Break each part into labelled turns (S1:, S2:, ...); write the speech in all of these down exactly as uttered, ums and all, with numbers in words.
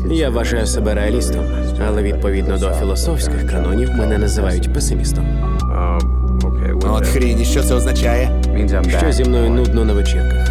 S1: Я вважаю себе реалістом, але відповідно до філософських канонів мене називають песимістом.
S2: От хрінь, і що це означає?
S1: Що зі мною нудно на вечірках.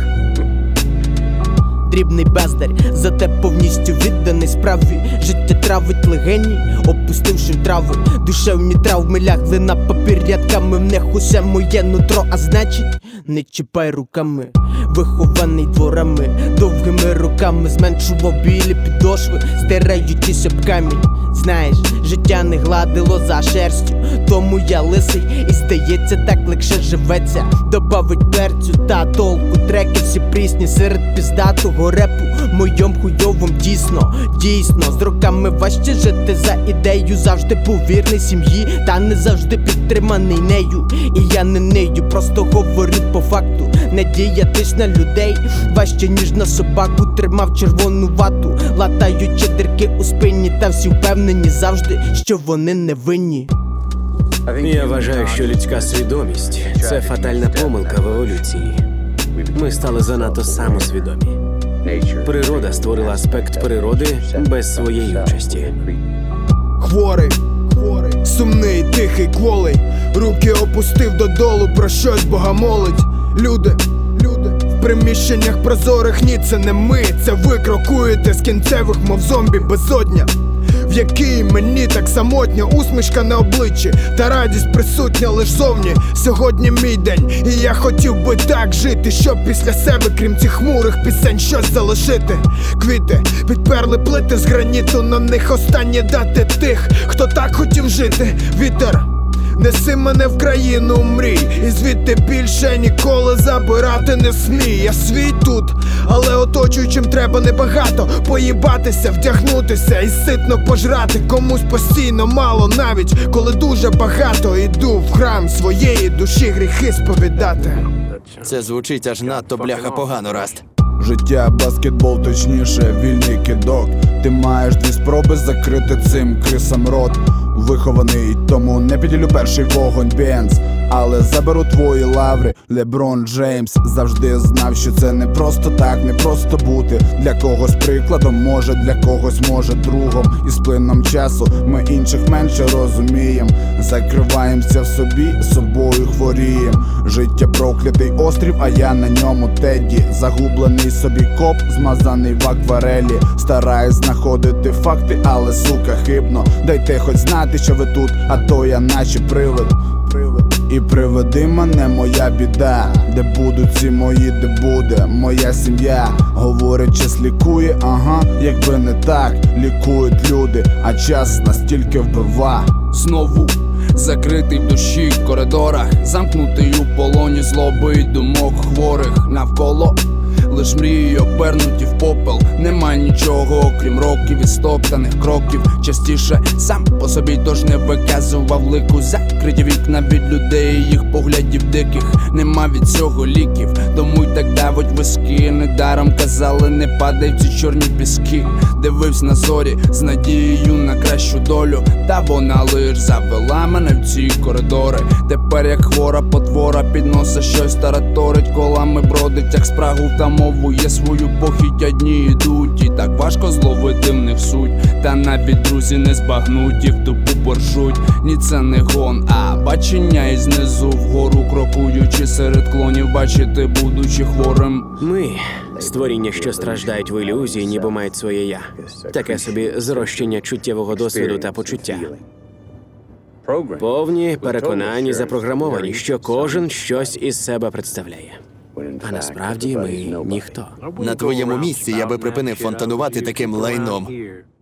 S3: Дрібний бездар, зате повністю відданий справі. Життя травить легені, опустивши в трави. Душевні травми лягли на папір рядками. В них усе моє нутро, а значить, не чіпай руками. Вихований дворами, довгими руками зменшував білі підошви, стираючись об камінь. Знаєш, життя не гладило за шерстю, тому я лисий, і здається, так легше живеться. Добавить перцю та толку, треки всі прісні серед піздатого репу. Моєм хуйовом дійсно, дійсно, з роками важче жити за ідею. Завжди був вірний сім'ї, та не завжди підтриманий нею. І я не нею, просто говорю по факту. Надіятись на людей важче, ніж на собаку. Тримав червону вату, латаючи дірки у спині. Та всі впевнені завжди, що вони не винні.
S1: Я вважаю, що людська свідомість – це фатальна помилка в еволюції. Ми стали занадто самосвідомі. Природа створила аспект природи без своєї участі.
S4: Хворий, хворий, сумний, тихий, кволий, руки опустив додолу, про щось Бога молить. Люди, люди, в приміщеннях прозорих, ні, це не ми. Це ви крокуєте з кінцевих, мов зомбі безодня, в якій мені так самотньо. Усмішка на обличчі, та радість присутня лиш зовні. Сьогодні мій день, і я хотів би так жити, щоб після себе, крім цих хмурих пісень, щось залишити. Квіти підперли плити з граніту, на них останні дати тих, хто так хотів жити. Вітер, неси мене в країну мрій, і звідти більше ніколи забирати не смій. Я свій тут, але оточуючим треба небагато. Поїбатися, вдягнутися і ситно пожрати. Комусь постійно мало, навіть коли дуже багато. Іду в храм своєї душі гріхи сповідати.
S2: Це звучить аж надто, бляха, погано, Раст.
S5: Життя баскетбол, точніше, вільний кидок. Ти маєш дві спроби закрити цим крисам рот. Вихований, тому не піділю перший вогонь Бенз, але заберу твої лаври. Леброн Джеймс завжди знав, що це не просто так, не просто бути. Для когось прикладом, може, для когось може другом. І з плином часу ми інших менше розумієм. Закриваємося в собі, собою хворієм. Життя проклятий острів, а я на ньому Тедді. Загублений собі коп, змазаний в акварелі. Стараюсь знаходити факти, але сука хибно. Дайте хоч знати, що ви тут, а то я наче привид. І приведи мене, моя біда, де будуть ці мої, де буде моя сім'я. Говорять, час лікує, ага, якби не так. Лікують люди, а час настільки вбива.
S6: Знову закритий в душі в коридорах, замкнутий у полоні злоби й думок хворих навколо. Лиш мрії обернуті в попел. Нема нічого, окрім років і стоптаних кроків. Частіше сам по собі, тож не виказував лику. Закриті вікна від людей, їх поглядів диких. Нема від цього ліків, тому й так давить виски. Недаром казали, не падай в ці чорні піски. Дивився на зорі з надією на кращу долю, та вона лиш завела мене в ці коридори. Тепер як хвора потвора підносить щось тараторить, колами бродить, як спрагу втамовує свою похідь. Одні йдуть, і так важко зловити в них суть. Та навіть друзі не збагнуть і в тупу поржуть. Ні, це не гон, а бачення із низу вгору, крокуючи серед клонів, бачити, будучи хворим.
S1: Ми – створіння, що страждають в ілюзії, ніби мають своє «я». Таке собі зрощення чуттєвого досвіду та почуття. Повні, переконані, запрограмовані, що кожен щось із себе представляє. А насправді ми ніхто.
S2: На твоєму місці я би припинив фонтанувати таким лайном.